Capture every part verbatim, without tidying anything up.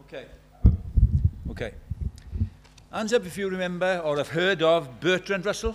Okay. Okay. Hands up if you remember or have heard of Bertrand Russell.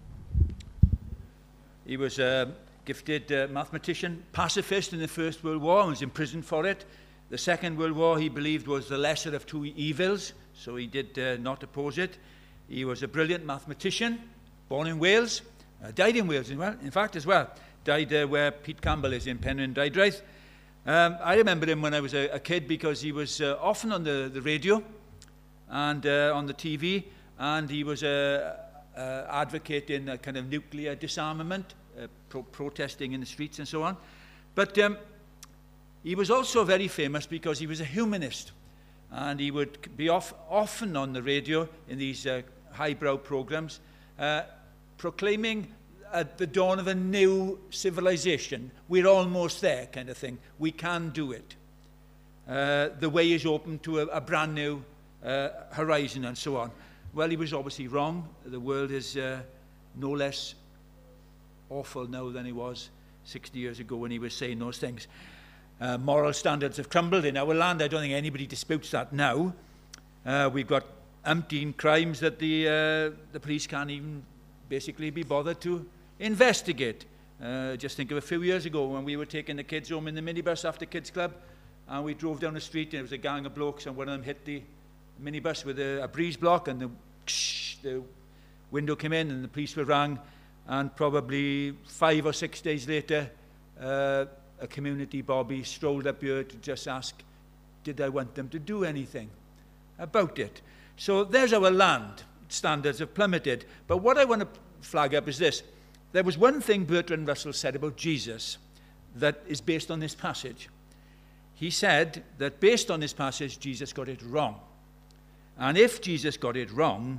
He was a gifted uh, mathematician, pacifist in the First World War, and was imprisoned for it. The Second World War, he believed, was the lesser of two evils, so he did uh, not oppose it. He was a brilliant mathematician, born in Wales, uh, died in Wales, in, well, in fact, as well. Died uh, where Pete Campbell is, in Penrhyn Dydriaith. Um, I remember him when I was a, a kid because he was uh, often on the, the radio and uh, on the T V, and he was uh, uh, advocating a kind of nuclear disarmament, uh, pro protesting in the streets and so on. But um, he was also very famous because he was a humanist, and he would be off, often on the radio in these uh, highbrow programs, uh, proclaiming at the dawn of a new civilization. We're almost there, kind of thing. We can do it. Uh, the way is open to a, a brand new uh, horizon and so on. Well, he was obviously wrong. The world is uh, no less awful now than it was sixty years ago when he was saying those things. Uh, moral standards have crumbled in our land. I don't think anybody disputes that now. Uh, we've got umpteen crimes that the, uh, the police can't even basically be bothered to investigate. Uh, just think of a few years ago when we were taking the kids home in the minibus after Kids Club, and we drove down the street and it was a gang of blokes, and one of them hit the minibus with a, a breeze block, and the, the window came in and the police were rang, and probably five or six days later uh, a community bobby strolled up here to just ask, did I want them to do anything about it? So there's our land. Standards have plummeted. But what I want to flag up is this. There was one thing Bertrand Russell said about Jesus that is based on this passage. He said that based on this passage, Jesus got it wrong. And if Jesus got it wrong,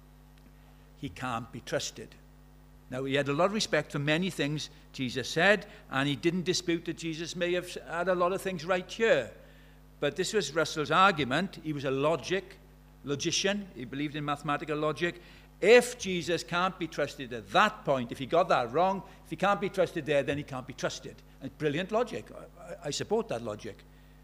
he can't be trusted. Now, he had a lot of respect for many things Jesus said, and he didn't dispute that Jesus may have had a lot of things right here. But this was Russell's argument. He was a logic, logician. He believed in mathematical logic. If Jesus can't be trusted at that point, if he got that wrong, if he can't be trusted there, then he can't be trusted. And brilliant logic. I, I support that logic.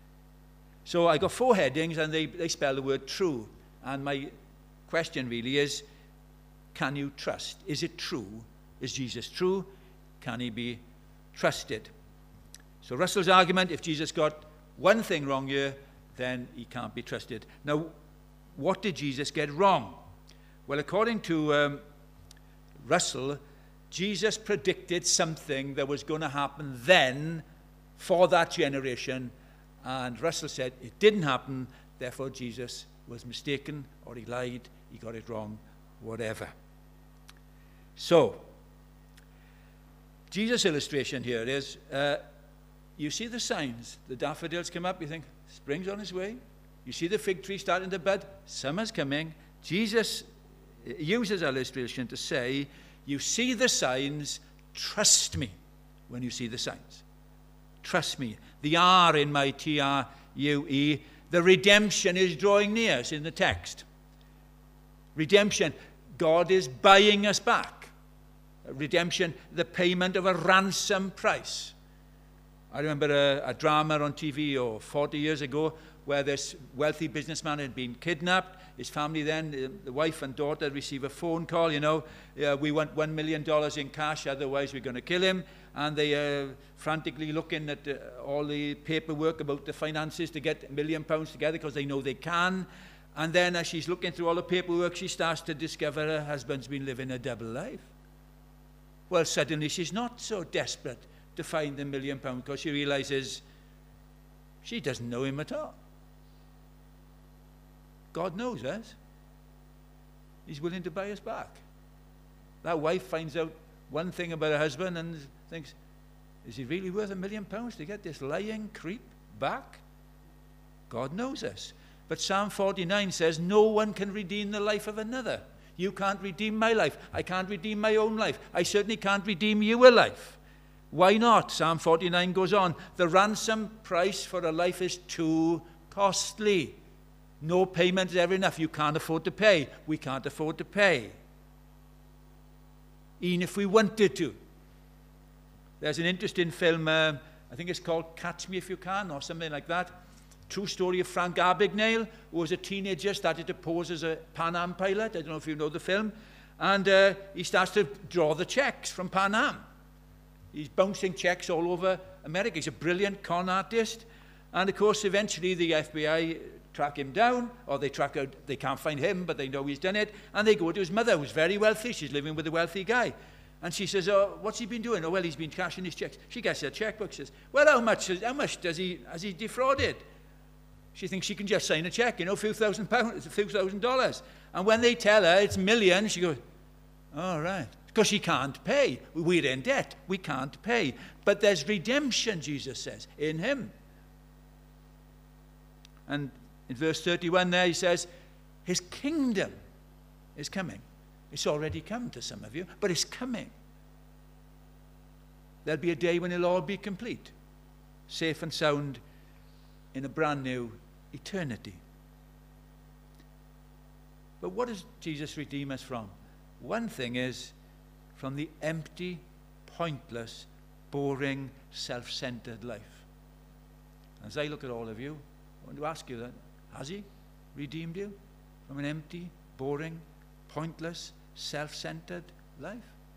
So I got four headings, and they, they spell the word true. And my question really is, can you trust? Is it true? Is Jesus true? Can he be trusted? So Russell's argument, if Jesus got one thing wrong here, then he can't be trusted. Now, what did Jesus get wrong? Well, according to um, Russell, Jesus predicted something that was going to happen then for that generation, and Russell said it didn't happen, therefore Jesus was mistaken, or he lied, he got it wrong, whatever. So, Jesus' illustration here is, uh, you see the signs. The daffodils come up, you think, spring's on its way. You see the fig tree starting to bud, summer's coming. Jesus uses illustration to say, you see the signs, trust me when you see the signs. Trust me. The R in my T R U E, the redemption is drawing near us in the text. Redemption, God is buying us back. Redemption, the payment of a ransom price. I remember a, a drama on T V oh, forty years ago where this wealthy businessman had been kidnapped. His family then, the wife and daughter, receive a phone call, you know, uh, we want one million dollars in cash, otherwise we're going to kill him. And they are uh, frantically looking at uh, all the paperwork about the finances to get a million pounds together because they know they can. And then as she's looking through all the paperwork, she starts to discover her husband's been living a double life. Well, suddenly she's not so desperate to find the million pounds because she realizes she doesn't know him at all. God knows us. He's willing to buy us back. That wife finds out one thing about her husband and thinks, is he really worth a million pounds to get this lying creep back? God knows us. But Psalm forty-nine says, no one can redeem the life of another. You can't redeem my life. I can't redeem my own life. I certainly can't redeem your life. Why not? Psalm forty-nine goes on, the ransom price for a life is too costly. No payment is ever enough. You can't afford to pay. We can't afford to pay. Even if we wanted to. There's an interesting film, uh, I think it's called Catch Me If You Can, or something like that. true story of Frank Abagnale, who was a teenager, started to pose as a Pan Am pilot. I don't know if you know the film. And uh, he starts to draw the checks from Pan Am. He's bouncing checks all over America. He's a brilliant con artist. And of course, eventually the F B I track him down, or they track out, they can't find him, but they know he's done it. And they go to his mother, who's very wealthy. She's living with a wealthy guy. And she says, oh, what's he been doing? Oh, well, he's been cashing his checks. She gets her checkbook, says, well, how much, how much does he, has he defrauded? She thinks she can just sign a check, you know, a few thousand pounds, a few thousand dollars. And when they tell her it's millions, she goes, all right. Because she can't pay. We're in debt. We can't pay. But there's redemption, Jesus says, in him. And in verse thirty-one there, he says, his kingdom is coming. It's already come to some of you, but it's coming. There'll be a day when it'll all be complete, safe and sound in a brand new eternity. But what does Jesus redeem us from? One thing is from the empty, pointless, boring, self-centered life. As I look at all of you, I want to ask you that. Has he redeemed you from an empty, boring, pointless, self-centered life?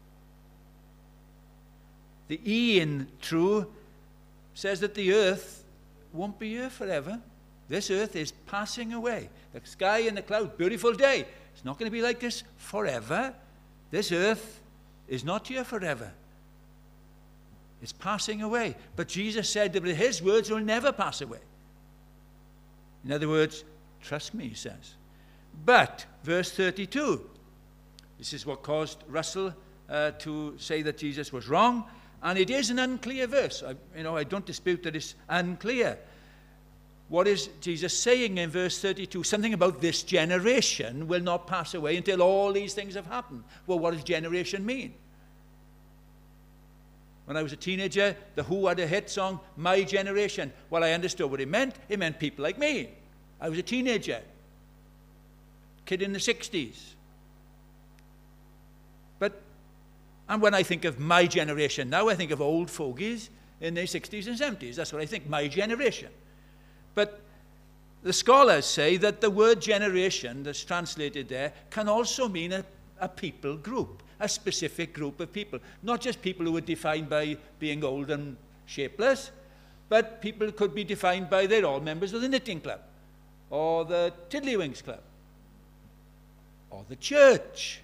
The E in true says that the earth won't be here forever. This earth is passing away. The sky and the cloud, beautiful day. It's not going to be like this forever. This earth is not here forever. It's passing away. But Jesus said that his words will never pass away. In other words, trust me, he says. But, verse thirty-two, this is what caused Russell uh, to say that Jesus was wrong. And it is an unclear verse. I, you know, I don't dispute that it's unclear. What is Jesus saying in verse thirty-two? Something about this generation will not pass away until all these things have happened. Well, what does generation mean? When I was a teenager, The Who had a hit song, My Generation. Well, I understood what it meant. It meant people like me. I was a teenager, kid in the sixties. But, and when I think of my generation now, I think of old fogies in their sixties and seventies. That's what I think, my generation. But the scholars say that the word generation that's translated there can also mean a, a people group, a specific group of people. Not just people who are defined by being old and shapeless, but people could be defined by they're all members of the knitting club, or the Tiddlywinks club, or the church.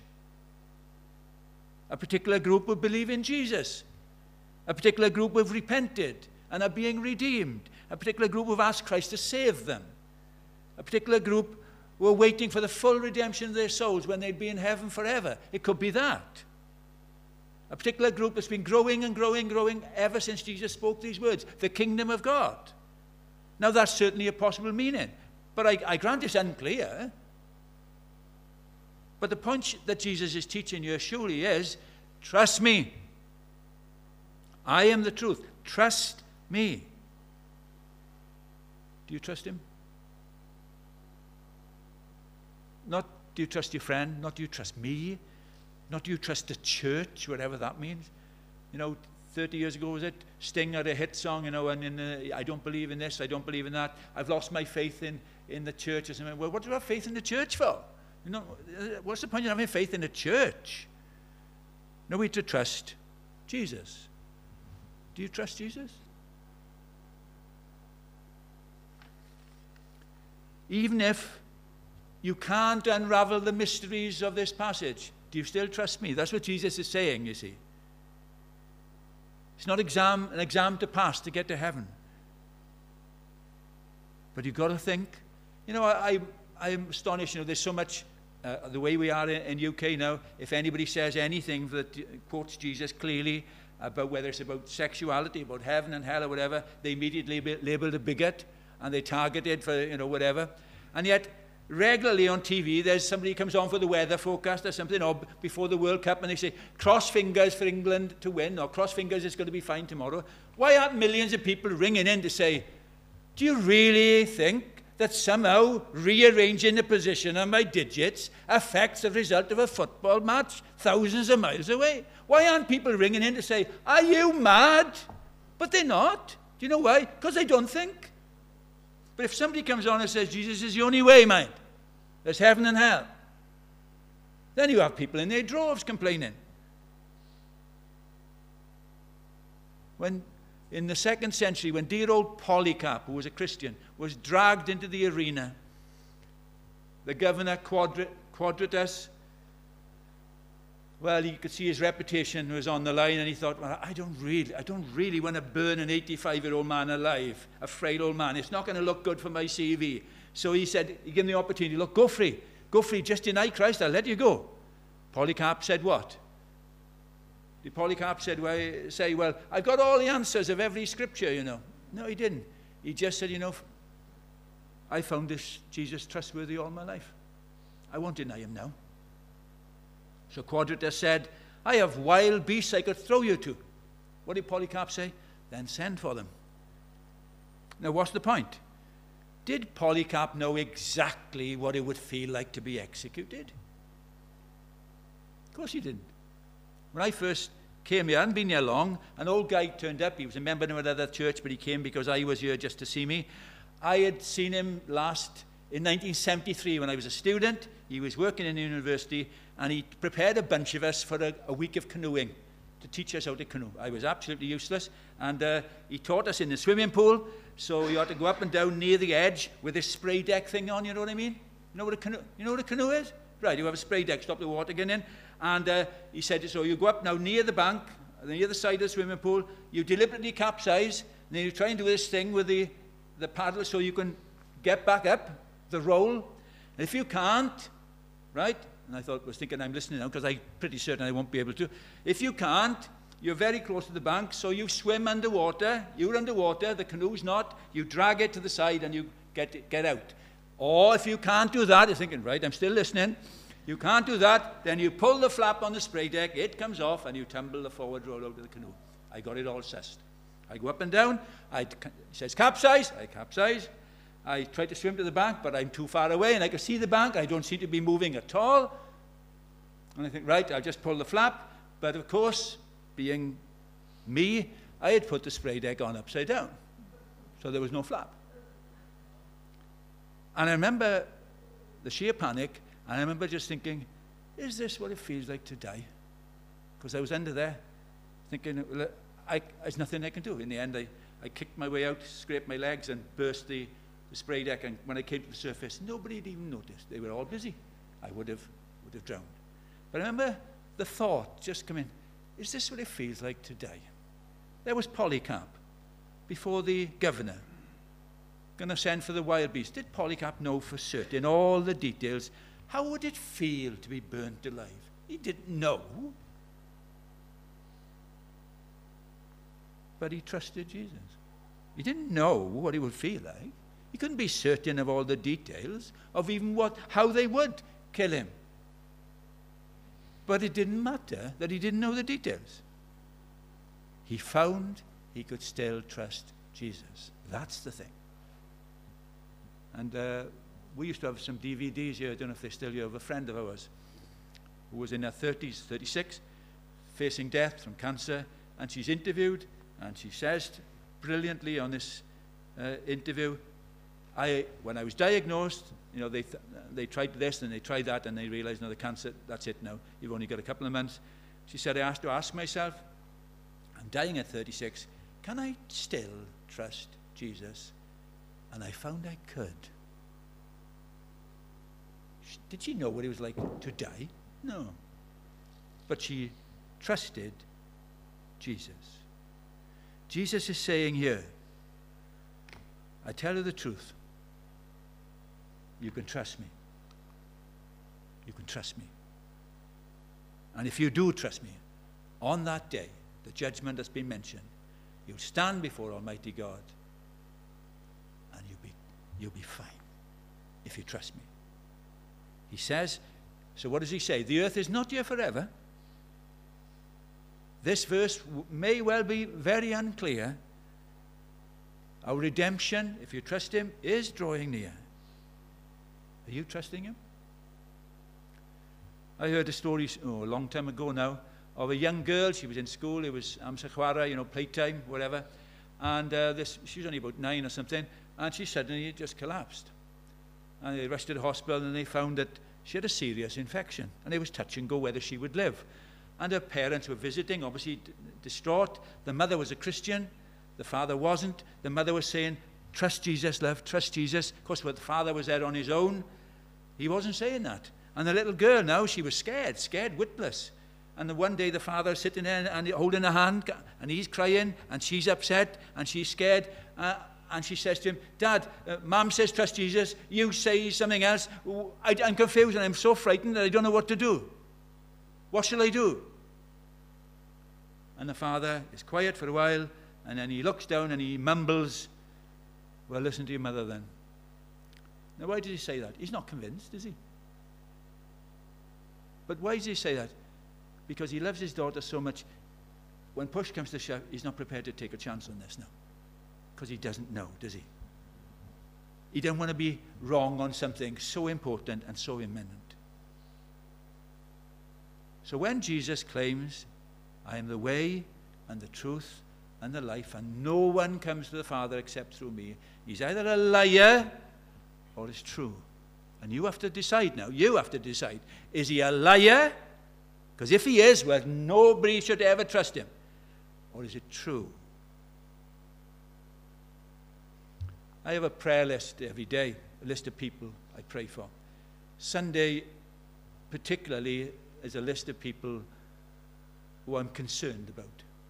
A particular group would believe in Jesus. A particular group have repented and are being redeemed. A particular group who have asked Christ to save them. A particular group who are waiting for the full redemption of their souls when they'd be in heaven forever. It could be that. A particular group that's been growing and growing, growing ever since Jesus spoke these words. The kingdom of God. Now that's certainly a possible meaning. But I, I grant it's unclear. But the point that Jesus is teaching you surely is, trust me. I am the truth. Trust me. Do you trust him? Not do you trust your friend, not do you trust me, not do you trust the church, whatever that means. You know, thirty years ago, was it? Sting had a hit song, you know, and in the, I don't believe in this, I don't believe in that. I've lost my faith in, in the church or something. Well, what do you have faith in the church for? You know, what's the point of having faith in the church? No, we to trust Jesus. Do you trust Jesus? Even if you can't unravel the mysteries of this passage, do you still trust me? That's what Jesus is saying, you see. It's not exam, an exam to pass to get to heaven. But you've got to think. You know, I, I, I'm astonished, you know, there's so much, uh, the way we are in, in U K now, if anybody says anything that quotes Jesus clearly about whether it's about sexuality, about heaven and hell or whatever, they immediately be labeled a bigot. And they targeted for, you know, whatever. And yet, regularly on T V, there's somebody who comes on for the weather forecast or something, or before the World Cup, and they say, cross fingers for England to win, or cross fingers, it's going to be fine tomorrow. Why aren't millions of people ringing in to say, do you really think that somehow rearranging the position of my digits affects the result of a football match thousands of miles away? Why aren't people ringing in to say, are you mad? But they're not. Do you know why? Because they don't think. But if somebody comes on and says, Jesus is the only way, mind, there's heaven and hell, then you have people in their droves complaining. When, in the second century, when dear old Polycarp, who was a Christian, was dragged into the arena, the governor, Quadri- Quadratus, well, he could see his reputation was on the line, and he thought, well, I don't really, I don't really want to burn an eighty-five-year-old man alive, a frail old man. It's not going to look good for my C V. So he said, he gave him the opportunity, look, go free. Go free, just deny Christ, I'll let you go. Polycarp said what? The Polycarp said, well, say, well, I've got all the answers of every scripture, you know. No, he didn't. He just said, you know, I found this Jesus trustworthy all my life. I won't deny him now. So Quadratus said, I have wild beasts I could throw you to. What did Polycarp say? Then send for them. Now, what's the point? Did Polycarp know exactly what it would feel like to be executed? Of course he didn't. When I first came here, I hadn't been here long, an old guy turned up. He was a member of another church, but he came because I was here just to see me. I had seen him last in nineteen seventy-three when I was a student. He was working in the university, and he prepared a bunch of us for a, a week of canoeing to teach us how to canoe. I was absolutely useless, and uh, he taught us in the swimming pool, so you had to go up and down near the edge with this spray deck thing on, you know what I mean? You know what a canoe, you know what a canoe is? Right, you have a spray deck, stop the water getting in, and uh, he said, so you go up now near the bank, near the side of the swimming pool, you deliberately capsize, and then you try and do this thing with the, the paddle so you can get back up, the roll, and if you can't, right, and I thought, was thinking I'm listening now because I'm pretty certain I won't be able to. If you can't, you're very close to the bank, so you swim underwater, you're underwater, the canoe's not, you drag it to the side and you get, it, get out. Or if you can't do that, you're thinking, right, I'm still listening, you can't do that, then you pull the flap on the spray deck, it comes off, and you tumble the forward roll out of the canoe. I got it all sussed. I go up and down, I, he says capsize, I capsize, I try to swim to the bank, but I'm too far away, and I can see the bank, I don't seem to be moving at all. And I think, right, I'll just pull the flap. But of course, being me, I had put the spray deck on upside down. So there was no flap. And I remember the sheer panic, and I remember just thinking, is this what it feels like to die? Because I was under there, thinking, well, I, there's nothing I can do. In the end, I, I kicked my way out, scraped my legs, and burst the, the spray deck. And when I came to the surface, nobody had even noticed. They were all busy. I would have, would have drowned. But I remember the thought just coming, is this what it feels like to die? There was Polycarp before the governor, going to send for the wild beast. Did Polycarp know for certain all the details? How would it feel to be burnt alive? He didn't know. But he trusted Jesus. He didn't know what it would feel like. He couldn't be certain of all the details of even what, how they would kill him. But it didn't matter that he didn't know the details. He found he could still trust Jesus. That's the thing. And uh, we used to have some D V Ds here, I don't know if they're still here, of a friend of ours who was in her thirties, thirty-six, facing death from cancer, and she's interviewed, and she says brilliantly on this uh, interview, I, when I was diagnosed, you know, they, th- they tried this and they tried that, and they realized, no, the cancer, that's it now. You've only got a couple of months. She said, I asked to ask myself, I'm dying at thirty-six, can I still trust Jesus? And I found I could. Did she know what it was like to die? No. But she trusted Jesus. Jesus is saying here, I tell you the truth. You can trust me. You can trust me. And if you do trust me, on that day, the judgment that's been mentioned, you'll stand before Almighty God, and you'll be, you'll be fine if you trust me. He says, so what does he say? The earth is not here forever. This verse may well be very unclear. Our redemption, if you trust him, is drawing near. Are you trusting him? I heard a story oh, a long time ago now of a young girl. She was in school. It was amser chwarae, you know, playtime, whatever. And uh, this, she was only about nine or something. and she suddenly just collapsed. And they rushed to the hospital, and they found that she had a serious infection, and it was touch and go whether she would live. And her parents were visiting, obviously d- distraught. The mother was a Christian, the father wasn't. The mother was saying, trust Jesus, love, trust Jesus. Of course, when the father was there on his own, he wasn't saying that. And the little girl now, she was scared, scared witless. And the one day the father sitting there and holding her hand, and he's crying, and she's upset, and she's scared. Uh, and she says to him, Dad, uh, Mom says trust Jesus, you say something else. I, I'm confused, and I'm so frightened that I don't know what to do. What shall I do? And the father is quiet for a while, and then he looks down and he mumbles, well, listen to your mother then. Now, why did he say that? He's not convinced, is he? But why does he say that? Because he loves his daughter so much, when push comes to shove, he's not prepared to take a chance on this now. Because he doesn't know, does he? He doesn't want to be wrong on something so important and so imminent. So when Jesus claims, I am the way and the truth and the life, and no one comes to the Father except through me, he's either a liar or it's true. And you have to decide now. You have to decide. Is he a liar? Because if he is, well, nobody should ever trust him. Or is it true? I have a prayer list every day, a list of people I pray for. Sunday, particularly, is a list of people who I'm concerned about.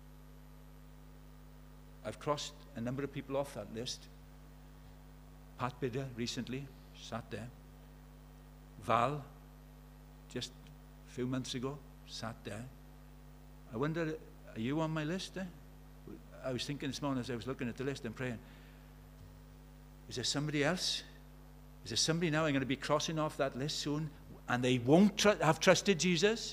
I've crossed a number of people off that list. Pat Bidder recently sat there. Val, just a few months ago, sat there. I wonder, are you on my list there? I was thinking this morning as I was looking at the list and praying, is there somebody else? Is there somebody now I'm going to be crossing off that list soon, and they won't tr- have trusted Jesus?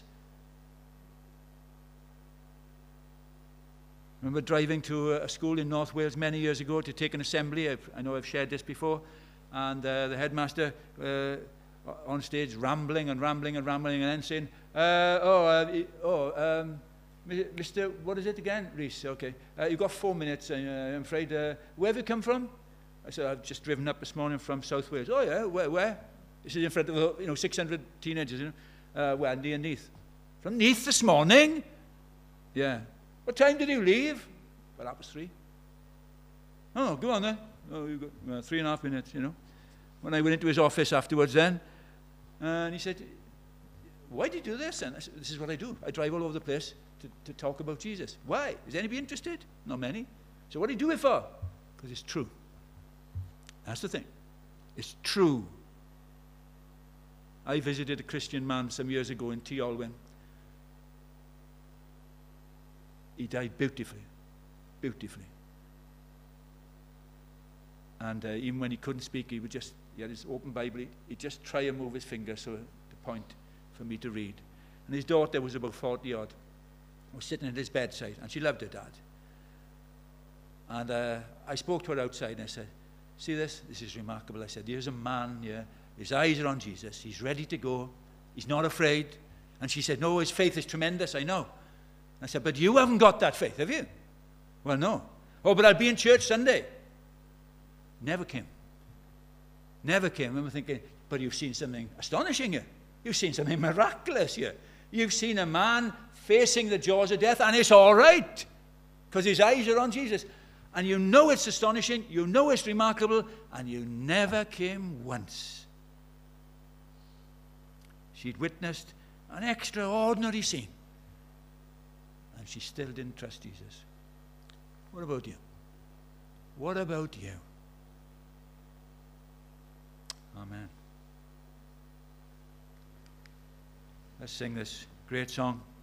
I remember driving to a school in North Wales many years ago to take an assembly. I've, I know I've shared this before. And uh, the headmaster uh, on stage rambling and rambling and rambling and then saying, uh, oh, uh, oh um, Mister, what is it again? Reese, okay. Uh, you've got four minutes, and, uh, I'm afraid. Uh, where have you come from? I said, I've just driven up this morning from South Wales. Oh, yeah, where? where? This is in front of, you know, six hundred teenagers, you know. Uh, well, near Neath. From Neath this morning? Yeah. What time did you leave? Well, that was three. Oh, go on then. Oh, you got well, three and a half minutes, you know. When I went into his office afterwards then, uh, and he said, why do you do this? And I said, this is what I do. I drive all over the place to, to talk about Jesus. Why? Is anybody interested? Not many. So what do you do it for? Because it's true. That's the thing. It's true. I visited a Christian man some years ago in T. Olwyn. He died beautifully, beautifully. And uh, even when he couldn't speak, he would just, he had his open Bible, he, he'd just try and move his finger so to point for me to read. And his daughter was about forty odd, was sitting at his bedside, and she loved her dad. And uh, I spoke to her outside, and I said, see this? This is remarkable. I said, here's a man here, his eyes are on Jesus, he's ready to go, he's not afraid. And she said, no, his faith is tremendous, I know. I said, but you haven't got that faith, have you? Well, no. Oh, but I'll be in church Sunday. Never came. Never came. I remember thinking, but you've seen something astonishing here. You've seen something miraculous here. You've seen a man facing the jaws of death, and it's all right, because his eyes are on Jesus. And you know it's astonishing, you know it's remarkable, and you never came once. She'd witnessed an extraordinary scene. And she still didn't trust Jesus. What about you? What about you? Amen. Let's sing this great song.